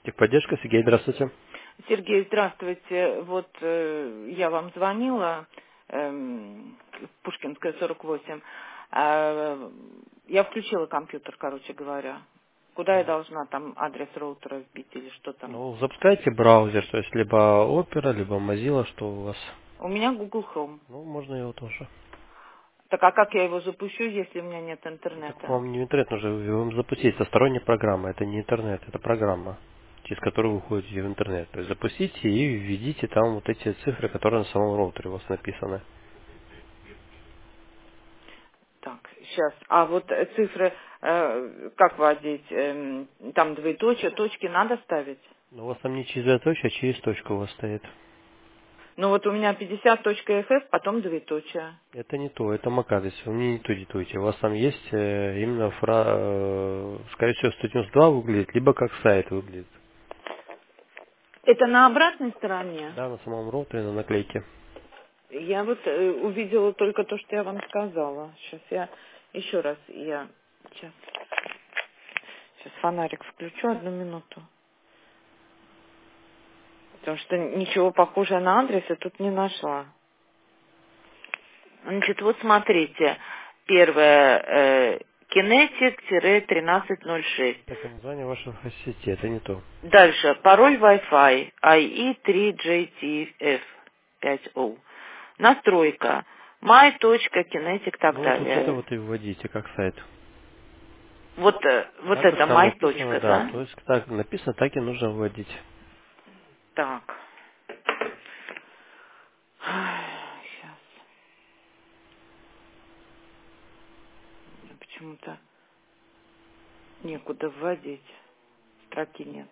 Техподдержка, Сергей, здравствуйте. Сергей, здравствуйте. Вот я вам звонила, Пушкинская, 48. Я включила компьютер, короче говоря. Куда я должна там адрес роутера вбить или что там? Ну, запускайте браузер, то есть либо Opera, либо Mozilla, что у вас. У меня Google Chrome. Ну, можно его тоже. Так а как я его запущу, если у меня нет Так интернета? вам не интернет нужно, вам запустить. Это сторонняя программа, это не интернет, это программа, через которую вы входите в интернет. То есть запустите и введите там вот эти цифры, которые на самом роутере у вас написаны. Так, сейчас. А вот цифры, как вводить? Там двоеточие, точки надо ставить? Но у вас там не через двоеточие, а через точку у вас стоит. Ну вот у меня 50.ff, потом двоеточие. Это не то, это MAC-адрес, вы мне не то диктуете. У вас там есть именно, скорее всего, 192 выглядит, либо как сайт выглядит. Это на обратной стороне? Да, на самом роутере, на наклейке. Я вот увидела только то, что я вам сказала. Сейчас я еще раз, сейчас фонарик включу, одну минуту. Потому что ничего похожего на адрес я тут не нашла. Значит, вот смотрите. Первое, Kinetic-1306. Это название вашего сети, это не то. Дальше, пароль Wi-Fi, IE3JTF5O. Настройка, my.kinetic и так Ну, вот это далее. вот и вводите как сайт. Вот Так, это как там my. написано, да. Да? То есть так написано, так и нужно вводить. Так. Сейчас. Почему-то некуда вводить. Строки нет.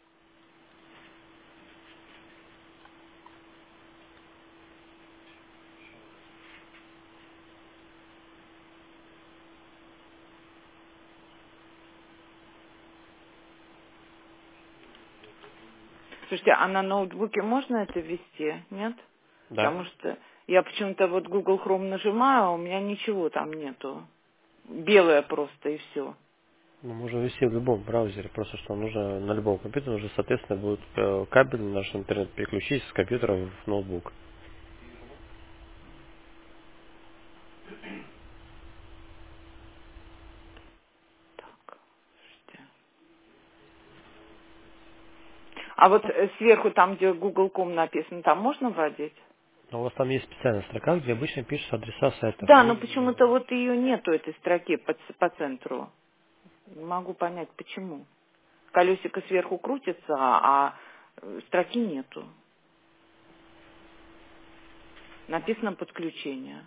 Слушайте, а на ноутбуке можно это ввести? Нет? Да. Потому что я почему-то вот Google Chrome нажимаю, а у меня ничего там нету. Белое просто и все. Ну, можно ввести в любом браузере, просто что нужно на любом компьютере уже, соответственно, будет кабель на наш интернет переключить с компьютера в ноутбук. Так, слушайте. А вот сверху, там, где Google.com написано, там можно вводить? Но у вас там есть специальная строка, где обычно пишутся адреса сайтов. Да, но Вы почему-то вот ее нету, этой строки по центру. Не могу понять, почему. Колесико сверху крутится, строки нету. Написано подключение.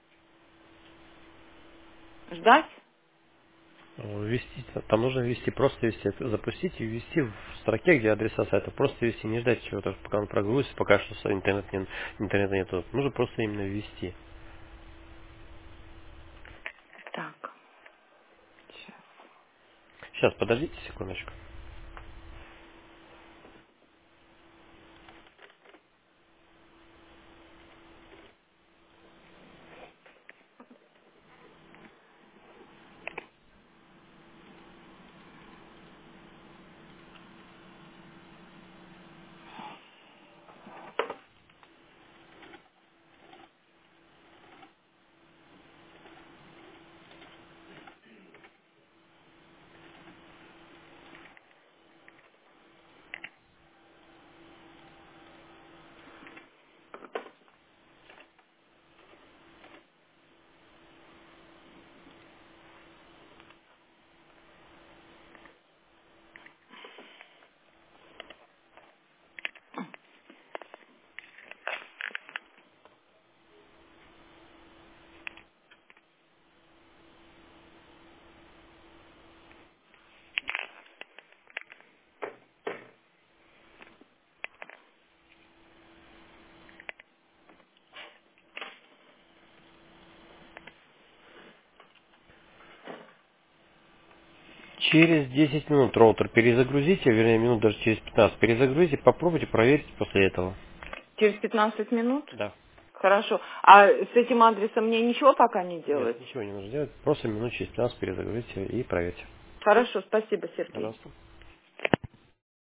Ждать? ввести, там нужно ввести, просто ввести, запустить и ввести в строке, где адреса сайта, просто ввести, не ждать чего-то, пока он прогрузится, пока что интернета нету. Нужно просто именно ввести. Так, сейчас. Сейчас, подождите секундочку. Через 10 минут роутер перезагрузите, вернее минут даже через 15 перезагрузите, попробуйте проверить после этого. Через 15 минут? Да. Хорошо. А с этим адресом мне ничего пока не Нет, делать? ничего не нужно делать, просто минут через 15 перезагрузите и проверьте. Хорошо, спасибо, Сергей. Пожалуйста.